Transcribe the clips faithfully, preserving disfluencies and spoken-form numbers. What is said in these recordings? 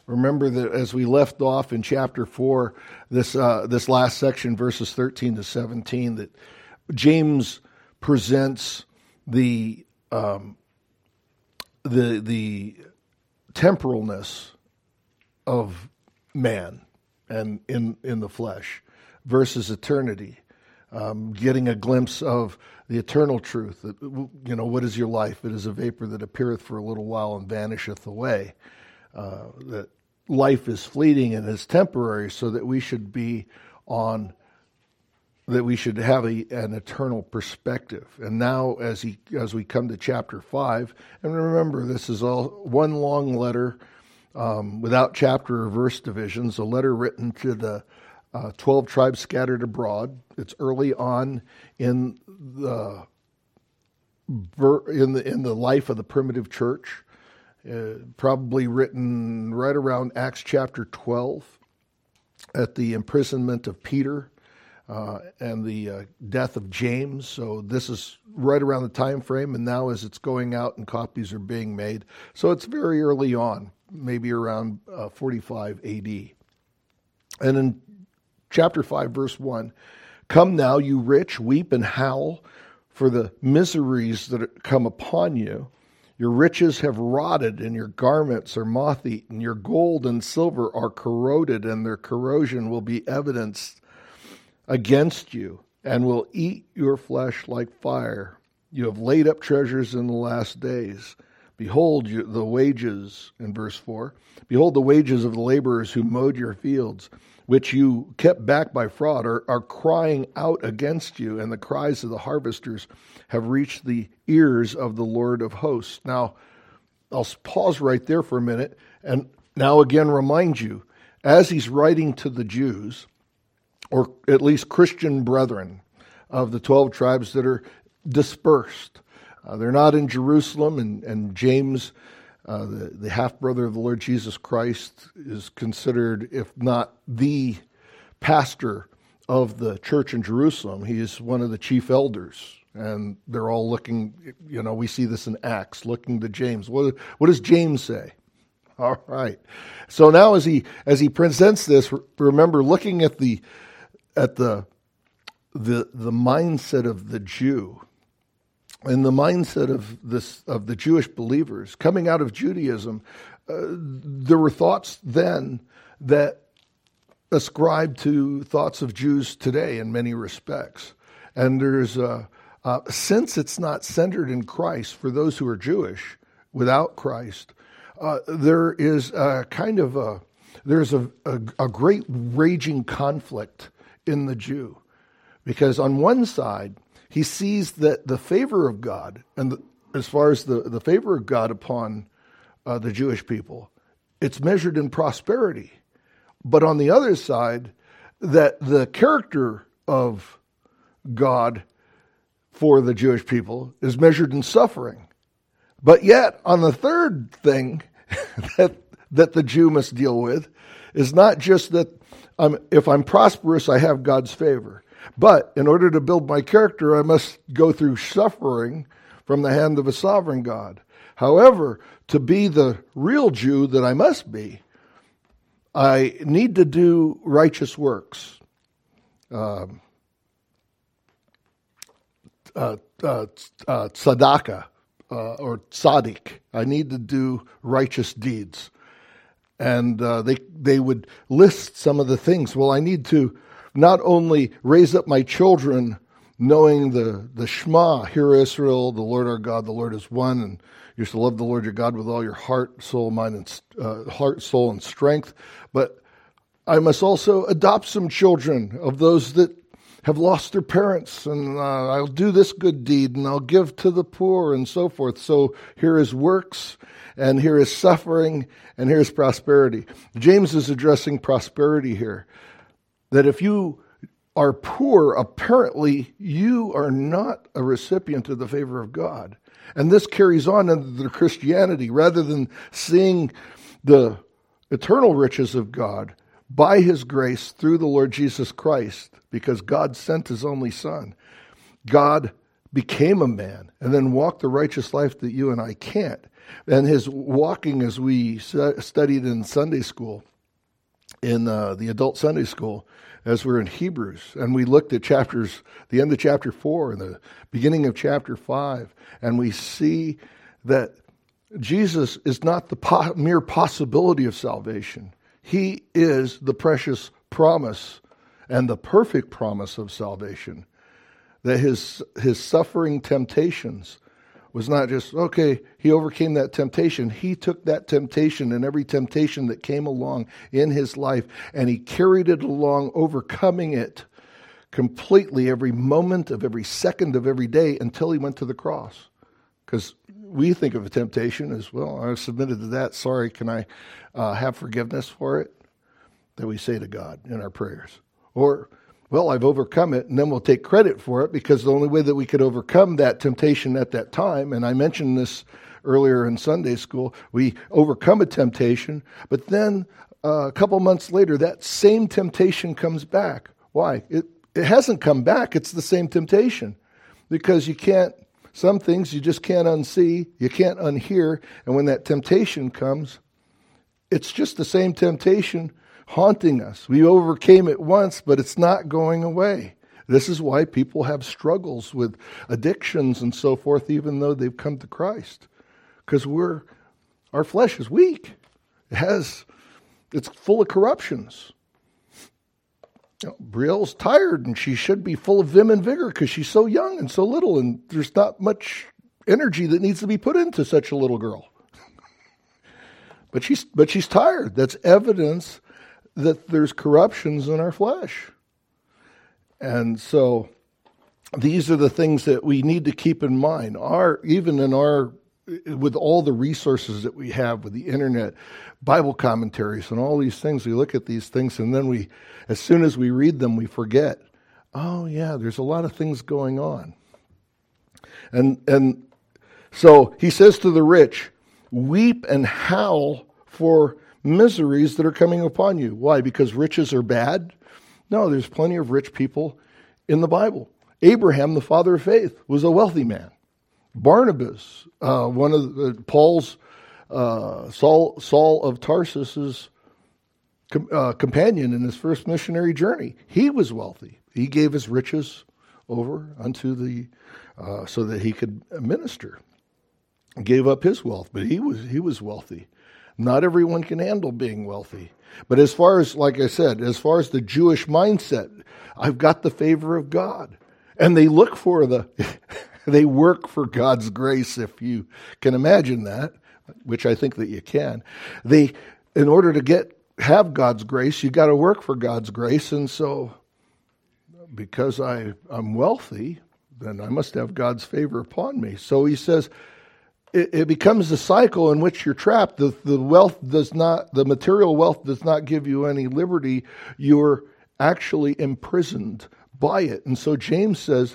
Remember that as we left off in chapter four, this uh, this last section, verses thirteen to seventeen, that James presents the um, the the temporalness of man and in in the flesh versus eternity, um, getting a glimpse of the eternal truth. That, you know, what is your life? It is a vapor that appeareth for a little while and vanisheth away. Uh, that life is fleeting and is temporary, so that we should be on, that we should have a, an eternal perspective. And now, as he as we come to chapter five, and remember, this is all one long letter um, without chapter or verse divisions, a letter written to the uh, twelve tribes scattered abroad. It's early on in the in the in the life of the primitive church. Uh, probably written right around Acts chapter twelve at the imprisonment of Peter uh, and the uh, death of James. So this is right around the time frame, and now as it's going out and copies are being made. So it's very early on, maybe around uh, forty-five A D. And in chapter five, verse one, "Come now, you rich, weep and howl for the miseries that come upon you. Your riches have rotted, and your garments are moth-eaten. Your gold and silver are corroded, and their corrosion will be evidenced against you, and will eat your flesh like fire. You have laid up treasures in the last days. Behold you, the wages," in verse four, "behold, the wages of the laborers who mowed your fields, which you kept back by fraud, are, are crying out against you, and the cries of the harvesters have reached the ears of the Lord of hosts." Now, I'll pause right there for a minute, and now again remind you, as he's writing to the Jews, or at least Christian brethren of the twelve tribes that are dispersed, uh, they're not in Jerusalem, and, and James, Uh, the, the half-brother of the Lord Jesus Christ, is considered, if not the pastor of the church in Jerusalem. He is one of the chief elders, and they're all looking, you know, we see this in Acts, looking to James. What, what does James say? All right. So now as he as he presents this, remember, looking at the at the the the mindset of the Jew, in the mindset of this of the Jewish believers coming out of Judaism, uh, there were thoughts then that ascribed to thoughts of Jews today in many respects. And there's a, uh, since it's not centered in Christ for those who are Jewish without Christ, uh, there is a kind of a there's a, a, a great raging conflict in the Jew, because on one side, he sees that the favor of God, and the, as far as the, the favor of God upon uh, the Jewish people, it's measured in prosperity. But on the other side, that the character of God for the Jewish people is measured in suffering. But yet, on the third thing that that the Jew must deal with is not just that I'm, if I'm prosperous, I have God's favor. But in order to build my character, I must go through suffering from the hand of a sovereign God. However, to be the real Jew that I must be, I need to do righteous works. Um, uh, uh, uh, tzedakah, uh, or tzaddik. I need to do righteous deeds. And uh, they they would list some of the things. Well, I need to not only raise up my children knowing the, the Shema, Hear Israel, the Lord our God, the Lord is one, and you're to love the Lord your God with all your heart, soul, mind, and uh, heart, soul, and strength. But I must also adopt some children of those that have lost their parents, and uh, I'll do this good deed, and I'll give to the poor, and so forth. So here is works, and here is suffering, and here is prosperity. James is addressing prosperity here. That if you are poor, apparently you are not a recipient of the favor of God. And this carries on into the Christianity. Rather than seeing the eternal riches of God by his grace through the Lord Jesus Christ, because God sent his only Son, God became a man and then walked the righteous life that you and I can't. And his walking, as we studied in Sunday school, in uh, the adult Sunday school, as we're in Hebrews, and we looked at chapters, the end of chapter four and the beginning of chapter five, and we see that Jesus is not the po- mere possibility of salvation. He is the precious promise and the perfect promise of salvation. That his his suffering temptations was not just, okay, he overcame that temptation. He took that temptation and every temptation that came along in his life, and he carried it along, overcoming it completely every moment of every second of every day until he went to the cross. Because we think of a temptation as, well, I submitted to that. Sorry, can I uh, have forgiveness for it? That we say to God in our prayers. Or, well, I've overcome it, and then we'll take credit for it, because the only way that we could overcome that temptation at that time, and I mentioned this earlier in Sunday school, we overcome a temptation, but then uh, a couple months later, that same temptation comes back. Why? It, it hasn't come back. It's the same temptation, because you can't, some things you just can't unsee, you can't unhear, and when that temptation comes, it's just the same temptation haunting us. We overcame it once, but it's not going away. This is why people have struggles with addictions and so forth, even though they've come to Christ. Because we're, our flesh is weak. It has, it's full of corruptions. You know, Brielle's tired, and she should be full of vim and vigor because she's so young and so little, and there's not much energy that needs to be put into such a little girl. But she's, but she's tired. That's evidence that there's corruptions in our flesh. And so these are the things that we need to keep in mind. Our, even in our, with all the resources that we have with the internet, Bible commentaries and all these things, we look at these things, and then we, as soon as we read them, we forget, oh yeah, there's a lot of things going on. And, and so he says to the rich, weep and howl for miseries that are coming upon you. Why? Because riches are bad? No, there's plenty of rich people in the Bible. Abraham, the father of faith, was a wealthy man. Barnabas, uh, one of the, Paul's, uh, Saul, Saul of Tarsus's com, uh, companion in his first missionary journey, he was wealthy. He gave his riches over unto the, uh, so that he could minister. Gave up his wealth, but he was he was wealthy. Not everyone can handle being wealthy. But as far as, like I said, as far as the Jewish mindset, I've got the favor of God. And they look for the, they work for God's grace, if you can imagine that, which I think that you can. They, in order to get, have God's grace, you got to work for God's grace. And so, because I, I'm wealthy, then I must have God's favor upon me. So he says, It, it becomes a cycle in which you're trapped. The, the wealth does not, the material wealth does not give you any liberty. You're actually imprisoned by it. And so James says,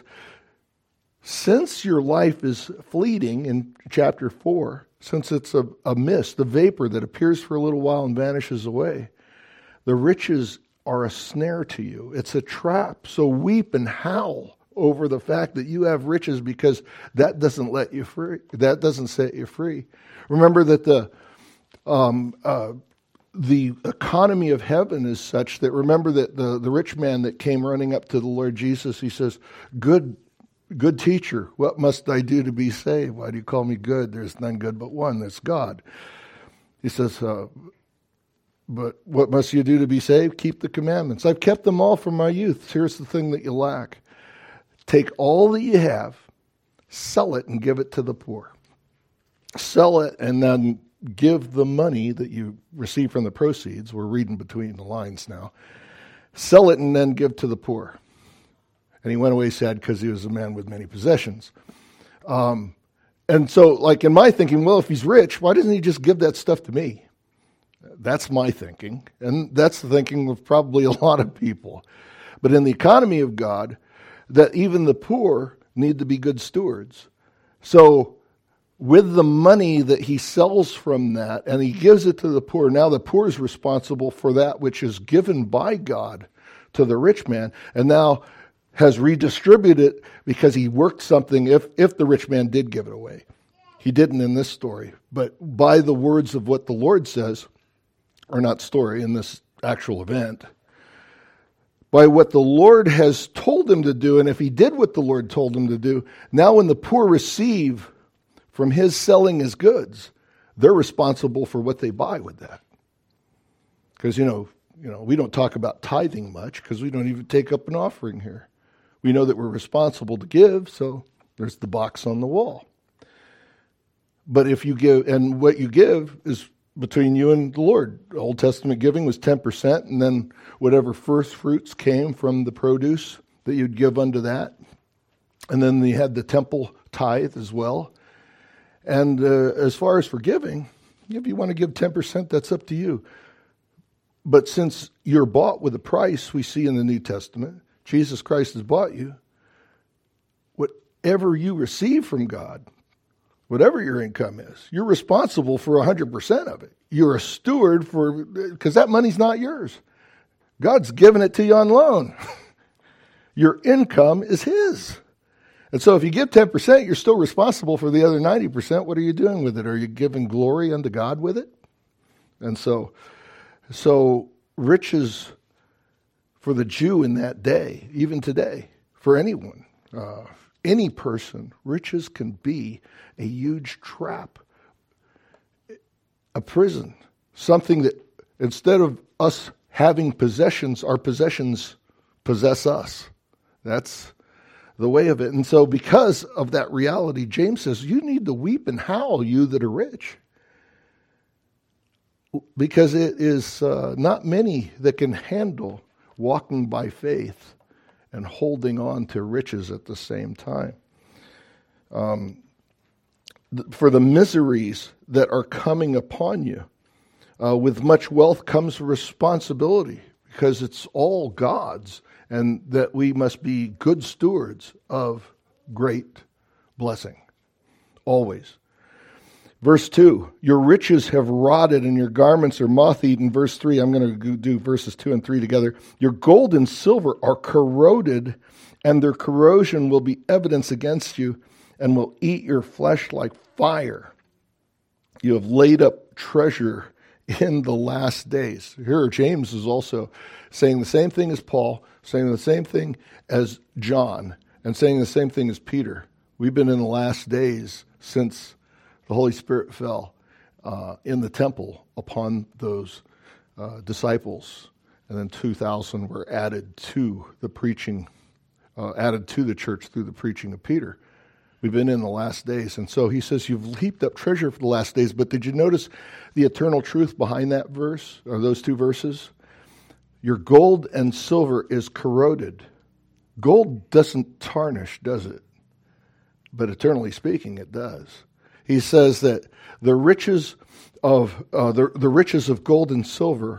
since your life is fleeting in chapter four, since it's a, a mist, a vapor that appears for a little while and vanishes away, the riches are a snare to you. It's a trap. So weep and howl over the fact that you have riches, because that doesn't let you free. That doesn't set you free. Remember that the um, uh, the economy of heaven is such that, remember that the, the rich man that came running up to the Lord Jesus, he says, good, good teacher, what must I do to be saved? Why do you call me good? There's none good but one, that's God. He says, uh, but what must you do to be saved? Keep the commandments. I've kept them all from my youth. Here's the thing that you lack. Take all that you have, sell it, and give it to the poor. Sell it, and then give the money that you receive from the proceeds. We're reading between the lines now. Sell it, and then give to the poor. And he went away sad because he was a man with many possessions. Um, and so, like in my thinking, well, if he's rich, why doesn't he just give that stuff to me? That's my thinking. And that's the thinking of probably a lot of people. But in the economy of God, that even the poor need to be good stewards. So with the money that he sells from that, and he gives it to the poor, now the poor is responsible for that which is given by God to the rich man, and now has redistributed it because he worked something, if, if the rich man did give it away. He didn't in this story, but by the words of what the Lord says, or not story, in this actual event, by what the Lord has told him to do, and if he did what the Lord told him to do, now when the poor receive from his selling his goods, they're responsible for what they buy with that. Because, you know, you know, we don't talk about tithing much because we don't even take up an offering here. We know that we're responsible to give, so there's the box on the wall. But if you give, and what you give is between you and the Lord. Old Testament giving was ten percent, and then whatever first fruits came from the produce that you'd give unto that. And then you had the temple tithe as well. And uh, as far as for giving, if you want to give ten percent, that's up to you. But since you're bought with a price, we see in the New Testament, Jesus Christ has bought you, whatever you receive from God, whatever your income is, you're responsible for one hundred percent of it. You're a steward for, because that money's not yours. God's given it to you on loan. Your income is his. And so if you give ten percent, you're still responsible for the other ninety percent. What are you doing with it? Are you giving glory unto God with it? And so, so riches for the Jew in that day, even today, for anyone, uh, any person, riches can be a huge trap, a prison, something that instead of us having possessions, our possessions possess us. That's the way of it. And so because of that reality, James says, you need to weep and howl, you that are rich. Because it is uh, not many that can handle walking by faith and holding on to riches at the same time. Um, th- for the miseries that are coming upon you, uh, with much wealth comes responsibility, because it's all God's, and that we must be good stewards of great blessing, always. Verse two, your riches have rotted and your garments are moth-eaten. Verse three, I'm going to do verses two and three together. Your gold and silver are corroded, and their corrosion will be evidence against you and will eat your flesh like fire. You have laid up treasure in the last days. Here, James is also saying the same thing as Paul, saying the same thing as John, and saying the same thing as Peter. We've been in the last days since the Holy Spirit fell uh, in the temple upon those uh, disciples, and then two thousand were added to the preaching, uh, added to the church through the preaching of Peter. We've been in the last days, and so he says you've heaped up treasure for the last days. But did you notice the eternal truth behind that verse, or those two verses? Your gold and silver is corroded. Gold doesn't tarnish, does it? But eternally speaking, it does. He says that the riches of uh, the, the riches of gold and silver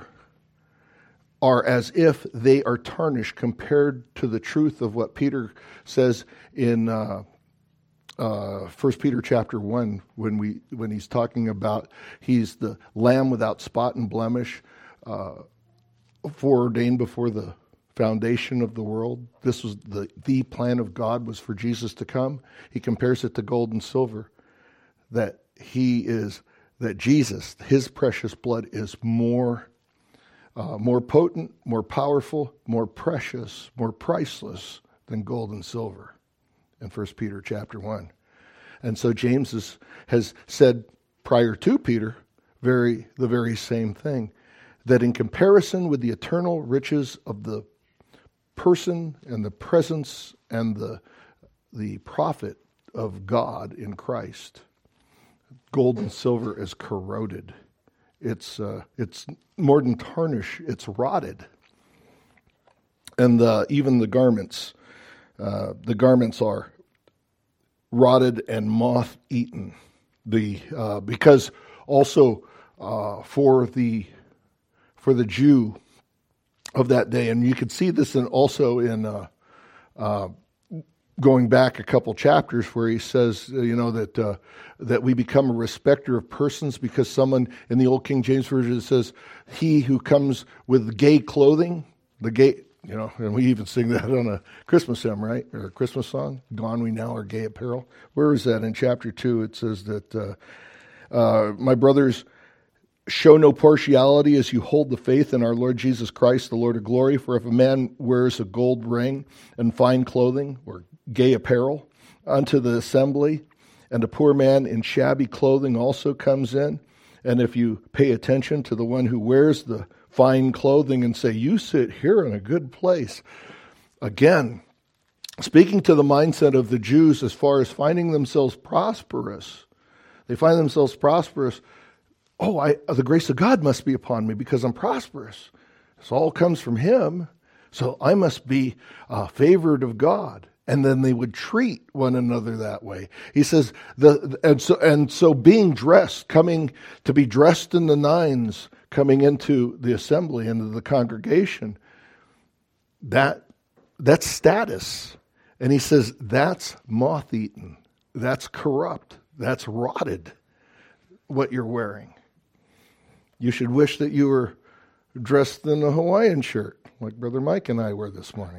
are as if they are tarnished compared to the truth of what Peter says in uh, uh, First Peter chapter one, when we when he's talking about he's the Lamb without spot and blemish, uh, foreordained before the foundation of the world. This was the the plan of God, was for Jesus to come. He compares it to gold and silver. That he is, that Jesus, his precious blood is more, uh, more potent, more powerful, more precious, more priceless than gold and silver in First Peter chapter one. And so James is, has said prior to Peter very the very same thing, that in comparison with the eternal riches of the person and the presence and the the profit of God in Christ, gold and silver is corroded. It's uh, it's more than tarnish. It's rotted. And the, even the garments, uh, the garments are rotted and moth-eaten. The uh, because also uh, for the for the Jew of that day, and you can see this in also in. Uh, uh, Going back a couple chapters where he says, you know, that uh, that we become a respecter of persons, because someone in the Old King James Version says, he who comes with gay clothing, the gay, You know, and we even sing that on a Christmas hymn, right? Or a Christmas song, Gone We Now Are Gay Apparel. Where is that? In chapter two, it says that, uh, uh, my brothers, show no partiality as you hold the faith in our Lord Jesus Christ, the Lord of glory. For if a man wears a gold ring and fine clothing, or gay apparel, unto the assembly, and a poor man in shabby clothing also comes in, and if you pay attention to the one who wears the fine clothing and say, you sit here in a good place. Again, speaking to the mindset of the Jews as far as finding themselves prosperous, they find themselves prosperous. Oh, I, the grace of God must be upon me because I'm prosperous. This all comes from him, so I must be uh, favored of God. And then they would treat one another that way. He says, the and so and so being dressed, coming to be dressed in the nines, coming into the assembly, into the congregation, that that's status. And he says, that's moth-eaten, that's corrupt, that's rotted, what you're wearing. You should wish that you were dressed in a Hawaiian shirt, like Brother Mike and I were this morning.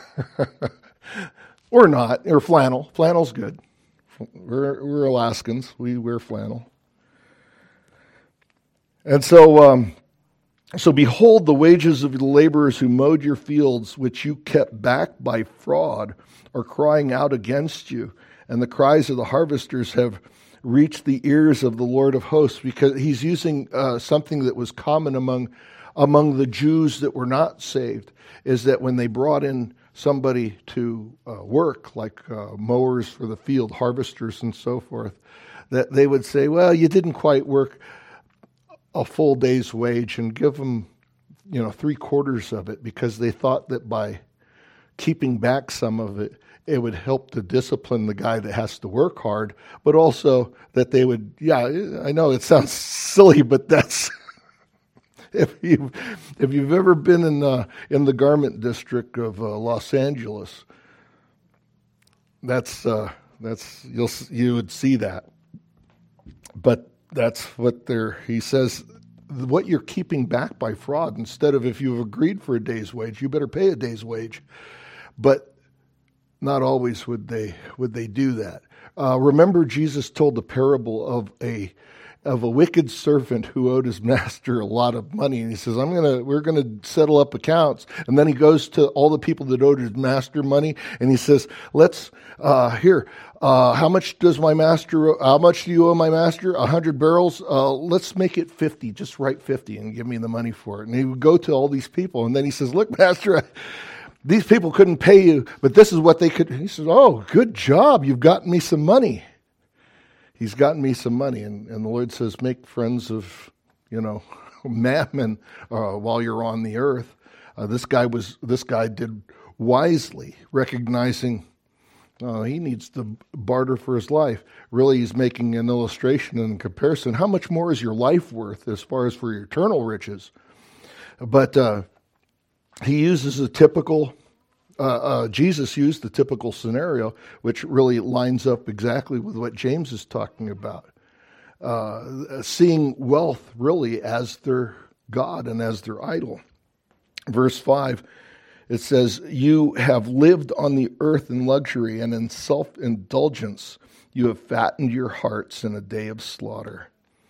Or not, or flannel. Flannel's good. We're, we're Alaskans. We wear flannel. And so, um, so behold, the wages of the laborers who mowed your fields, which you kept back by fraud, are crying out against you. And the cries of the harvesters have reached the ears of the Lord of hosts, because he's using uh, something that was common among among the Jews that were not saved, is that when they brought in somebody to uh, work, like uh, mowers for the field, harvesters and so forth, that they would say, well, you didn't quite work a full day's wage, and give them, you know, three quarters of it, because they thought that by keeping back some of it, it would help to discipline the guy that has to work hard, but also that they would, yeah, I know it sounds silly, but that's, if you if you've ever been in the in the garment district of uh, Los Angeles, that's uh, that's you'll you would see that. But that's what they're. He says, what you're keeping back by fraud. Instead of, if you've agreed for a day's wage, you better pay a day's wage. But not always would they would they do that. Uh, remember, Jesus told the parable of a. of a wicked servant who owed his master a lot of money. And he says, I'm going to, we're going to settle up accounts. And then he goes to all the people that owed his master money. And he says, let's, uh, here, uh, how much does my master, how much do you owe my master? A hundred barrels. Uh, let's make it fifty, just write fifty and give me the money for it. And he would go to all these people. And then he says, look, master, I, these people couldn't pay you, but this is what they could. He says, oh, good job. You've gotten me some money. He's gotten me some money, and, and the Lord says, make friends of, you know, mammon uh, while you're on the earth. Uh, this guy was, this guy did wisely, recognizing uh, he needs to barter for his life. Really, he's making an illustration and comparison. How much more is your life worth as far as for your eternal riches? But uh, he uses a typical. Uh, uh, Jesus used the typical scenario, which really lines up exactly with what James is talking about. Uh, seeing wealth really as their God and as their idol. Verse five, it says, you have lived on the earth in luxury, and in self-indulgence you have fattened your hearts in a day of slaughter.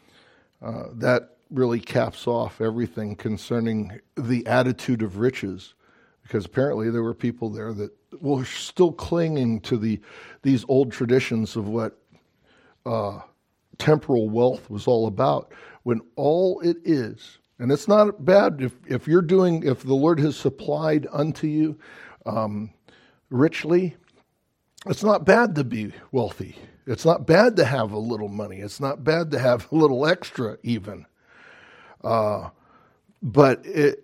Uh, that really caps off everything concerning the attitude of riches. Because apparently there were people there that were still clinging to the these old traditions of what uh, temporal wealth was all about, when all it is, and it's not bad if, if you're doing, if the Lord has supplied unto you um, richly, it's not bad to be wealthy. It's not bad to have a little money. It's not bad to have a little extra even. Uh, but it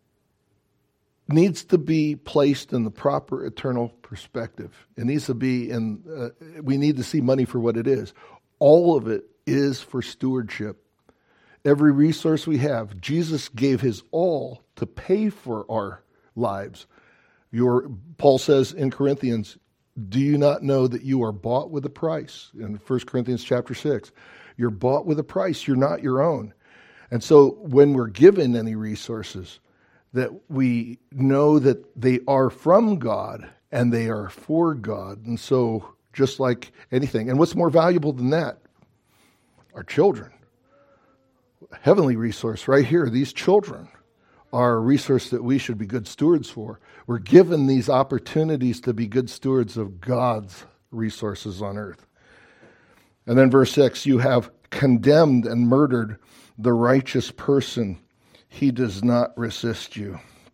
needs to be placed in the proper eternal perspective. It needs to be in, uh, we need to see money for what it is. All of it is for stewardship. Every resource we have, Jesus gave his all to pay for our lives. Your, Paul says in Corinthians, do you not know that you are bought with a price? In First Corinthians chapter six, you're bought with a price. You're not your own. And so when we're given any resources, that we know that they are from God and they are for God. And so just like anything, and what's more valuable than that? Our children. Heavenly resource right here. These children are a resource that we should be good stewards for. We're given these opportunities to be good stewards of God's resources on earth. And then verse six, you have condemned and murdered the righteous person. He does not resist you.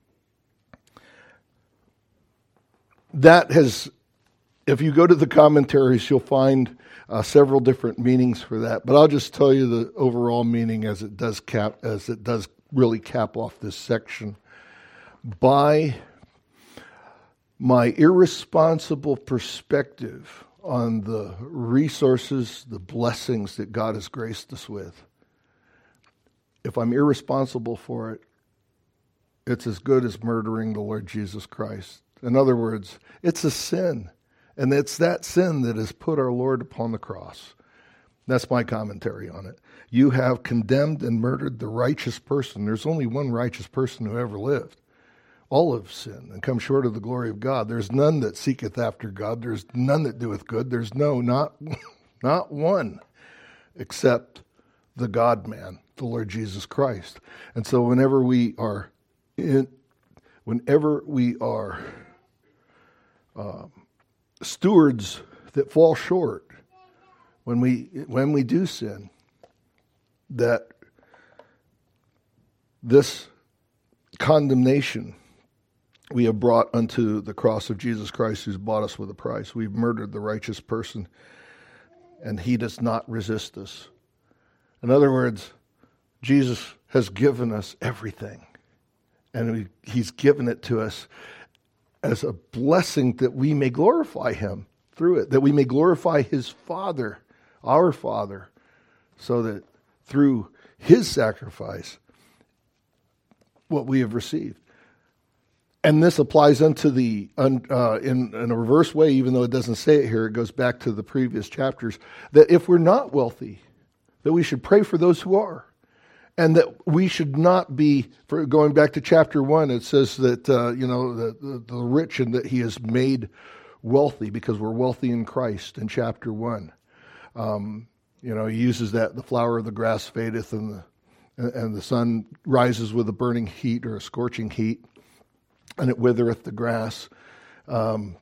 That has, if you go to the commentaries, you'll find uh, several different meanings for that. But I'll just tell you the overall meaning as it does cap, as it does really cap off this section. By my irresponsible perspective on the resources, the blessings that God has graced us with, if I'm irresponsible for it, it's as good as murdering the Lord Jesus Christ. In other words, it's a sin. And it's that sin that has put our Lord upon the cross. That's my commentary on it. You have condemned and murdered the righteous person. There's only one righteous person who ever lived. All have sinned and come short of the glory of God. There's none that seeketh after God. There's none that doeth good. There's no, not, not one, except the God-man, the Lord Jesus Christ. And so whenever we are in, whenever we are uh, stewards that fall short, when we when we do sin, that this condemnation we have brought unto the cross of Jesus Christ, who's bought us with a price. We've murdered the righteous person, and he does not resist us. In other words, Jesus has given us everything, and we, he's given it to us as a blessing that we may glorify him through it, that we may glorify his Father, our Father, so that through his sacrifice, what we have received. And this applies unto the, uh, in, in a reverse way, even though it doesn't say it here, it goes back to the previous chapters, that if we're not wealthy, that we should pray for those who are. And that we should not be, for going back to chapter one, it says that, uh, you know, the, the, the rich and that he has made wealthy because we're wealthy in Christ in chapter one. Um, you know, he uses that, the flower of the grass fadeth and the, and the sun rises with a burning heat or a scorching heat, and it withereth the grass. Um,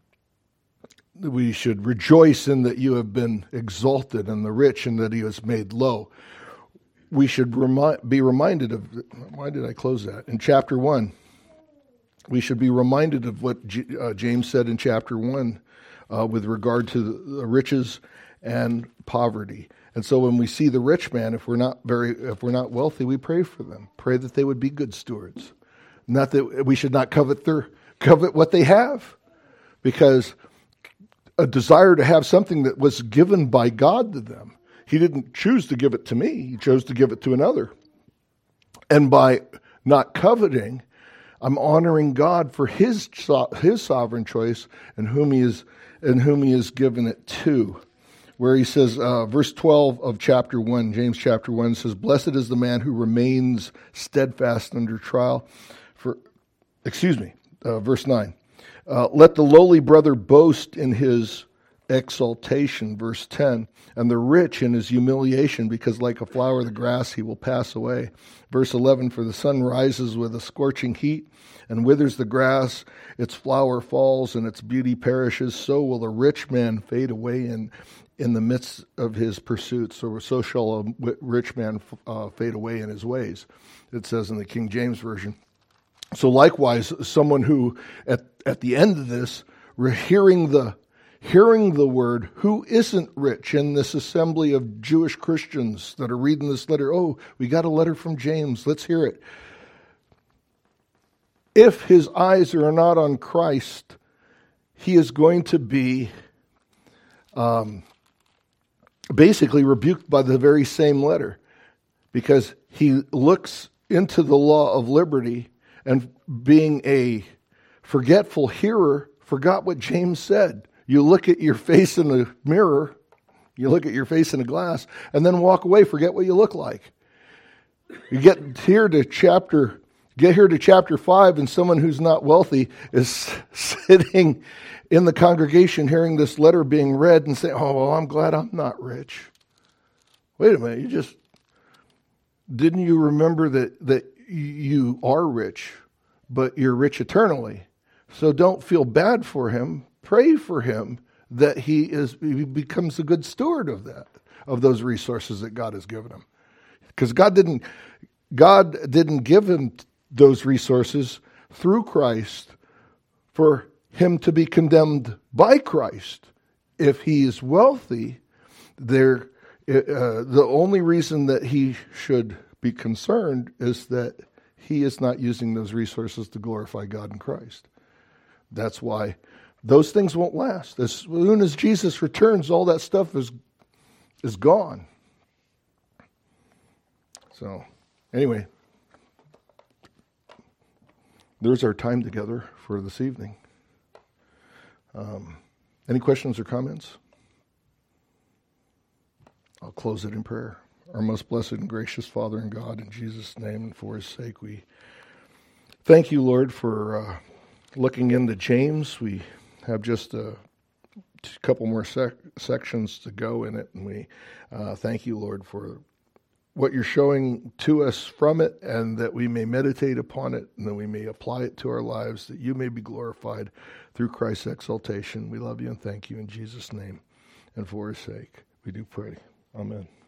we should rejoice in that you have been exalted, and the rich in that he was made low. We should remi- be reminded of, why did I close that? In chapter one, we should be reminded of what G, uh, James said in chapter one uh, with regard to the, the riches and poverty. And so when we see the rich man, if we're not very, if we're not wealthy, we pray for them. Pray that they would be good stewards. Not that we should not covet their, covet what they have, because a desire to have something that was given by God to them. He didn't choose to give it to me. He chose to give it to another. And by not coveting, I'm honoring God for his his sovereign choice and whom he is and whom he has given it to. Where he says, uh, verse twelve of chapter one, James chapter one says, "Blessed is the man who remains steadfast under trial." For, excuse me, uh, verse nine. Uh, "Let the lowly brother boast in his exaltation," verse ten, "and the rich in his humiliation, because like a flower of the grass he will pass away." Verse eleven, "For the sun rises with a scorching heat and withers the grass, its flower falls and its beauty perishes, so will a rich man fade away in, in the midst of his pursuits, or so shall a rich man uh, fade away in his ways," it says in the King James Version. So likewise, someone who at, at the end of this, hearing the Hearing the word, who isn't rich in this assembly of Jewish Christians that are reading this letter? Oh, we got a letter from James. Let's hear it. If his eyes are not on Christ, he is going to be um, basically rebuked by the very same letter, because he looks into the law of liberty and, being a forgetful hearer, forgot what James said. You look at your face in a mirror, you look at your face in a glass, and then walk away, forget what you look like. You get here to chapter Get here to chapter five, and someone who's not wealthy is sitting in the congregation hearing this letter being read and saying, oh, well, I'm glad I'm not rich. Wait a minute, you just, didn't you remember that, that you are rich, but you're rich eternally? So don't feel bad for him. Pray for him that he is he becomes a good steward of that, of those resources that God has given him. Because God didn't God didn't give him those resources through Christ for him to be condemned by Christ. If he is wealthy, there uh, the only reason that he should be concerned is that he is not using those resources to glorify God in Christ. That's why those things won't last. As soon as Jesus returns, all that stuff is is gone. So, anyway, there's our time together for this evening. Um, any questions or comments? I'll close it in prayer. Our most blessed and gracious Father in God, in Jesus' name and for his sake, we thank you, Lord, for uh, looking into James. We have just a couple more sec- sections to go in it, and we uh, thank you, Lord, for what you're showing to us from it, and that we may meditate upon it, and that we may apply it to our lives, that you may be glorified through Christ's exaltation. We love you and thank you in Jesus' name, and for his sake, we do pray. Amen.